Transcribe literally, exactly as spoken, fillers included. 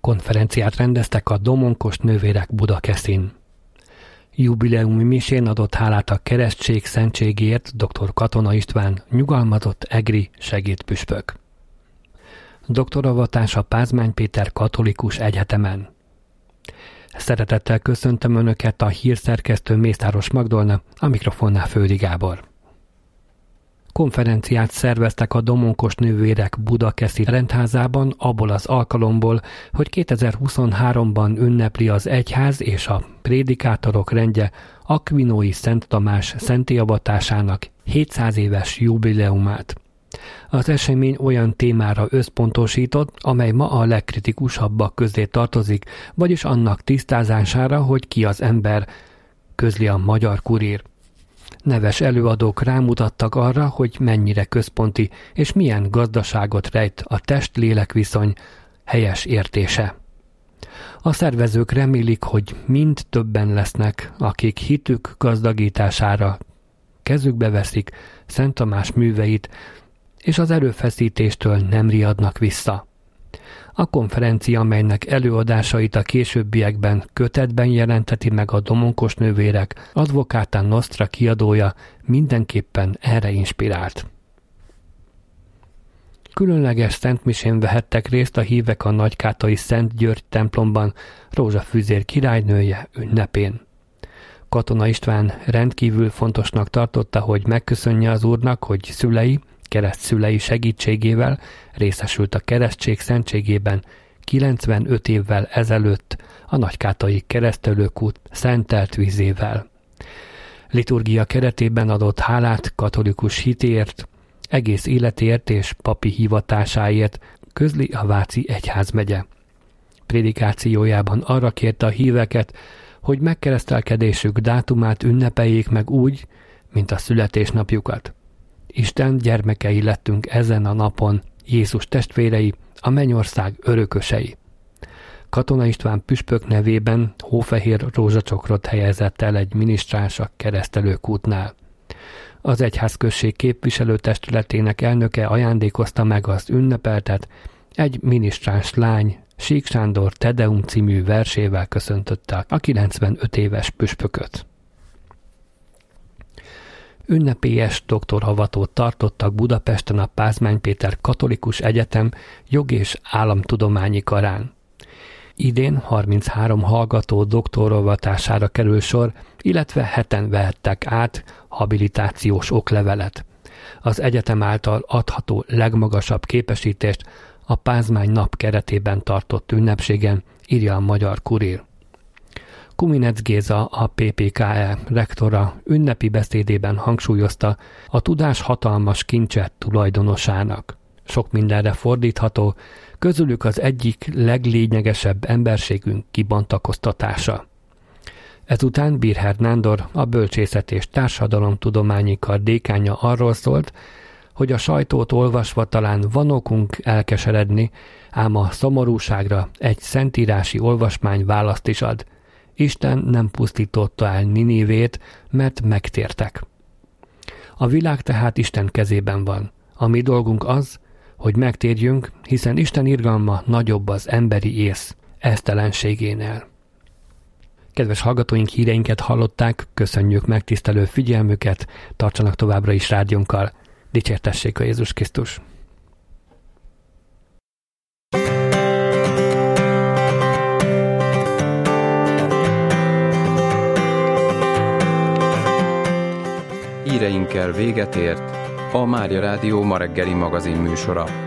Konferenciát rendeztek a Domonkos nővérek Budakeszin. Jubileumi misén adott hálát a keresztség szentségért dr. Katona István nyugalmazott egri segédpüspök. Doktoravatás a Pázmány Péter Katolikus Egyetemen. Szeretettel köszöntöm Önöket, a hírszerkesztő Mészáros Magdolna, a mikrofonnál Földi Gábor. Konferenciát szerveztek a Domonkos nővérek Budakeszi rendházában abból az alkalomból, hogy kétezer-huszonháromban ünnepli az egyház és a prédikátorok rendje Akvinói Szent Tamás szentélyavatásának hétszáz éves jubileumát. Az esemény olyan témára összpontosított, amely ma a legkritikusabbak közé tartozik, vagyis annak tisztázására, hogy ki az ember, közli a Magyar Kurír. Neves előadók rámutattak arra, hogy mennyire központi és milyen gazdaságot rejt a test-lélek viszony helyes értése. A szervezők remélik, hogy mind többen lesznek, akik hitük gazdagítására kezükbe veszik Szent Tamás műveit, és az erőfeszítéstől nem riadnak vissza. A konferencia, amelynek előadásait a későbbiekben kötetben jelenteti meg a Domonkos nővérek, Advocata Nostra kiadója, mindenképpen erre inspirált. Különleges szentmisén vehettek részt a hívek a Nagykátai Szent György templomban Rózsafűzér királynője ünnepén. Katona István rendkívül fontosnak tartotta, hogy megköszönje az Úrnak, hogy szülei, keresztszülei segítségével részesült a keresztség szentségében kilencvenöt évvel ezelőtt a Nagykátai Keresztelőkút szentelt vízével. Liturgia keretében adott hálát katolikus hitért, egész életért és papi hivatásáért, közli a Váci egyházmegye. Prédikációjában arra kérte a híveket, hogy megkeresztelkedésük dátumát ünnepeljék meg úgy, mint a születésnapjukat. Isten gyermekei lettünk ezen a napon, Jézus testvérei, a mennyország örökösei. Katona István püspök nevében hófehér rózsacsokrot helyezett el egy minisztráns a Keresztelőkútnál. Az egyházközség képviselőtestületének elnöke ajándékozta meg az ünnepeltet, egy minisztráns lány, Sík Sándor Tedeum című versével köszöntötte a kilencvenöt éves püspököt. Ünnepélyes doktorhavatót tartottak Budapesten a Pázmány Péter Katolikus Egyetem jog- és államtudományi karán. Idén harminchárom hallgató doktorhavatására kerül sor, illetve heten vehettek át habilitációs oklevelet. Az egyetem által adható legmagasabb képesítést a Pázmány nap keretében tartott ünnepségen, írja a Magyar Kurír. Kuminec Géza, a pé pé ká e rektora ünnepi beszédében hangsúlyozta a tudás hatalmas kincse tulajdonosának. Sok mindenre fordítható, közülük az egyik leglényegesebb emberségünk kibontakoztatása. Ezután Birher Nándor, a Bölcsészet és Társadalomtudományi Kar dékánja arról szólt, hogy a sajtót olvasva talán van okunk elkeseredni, ám a szomorúságra egy szentírási olvasmány választ is ad. Isten nem pusztította el Ninivét, mert megtértek. A világ tehát Isten kezében van. A mi dolgunk az, hogy megtérjünk, hiszen Isten irgalma nagyobb az emberi ész esztelenségénél. Kedves hallgatóink, híreinket hallották, köszönjük megtisztelő figyelmüket, tartsanak továbbra is rádiónkkal. Dicsértessék a Jézus Krisztus! Híreinkkel véget ért a Mária Rádió ma reggeli magazin műsora.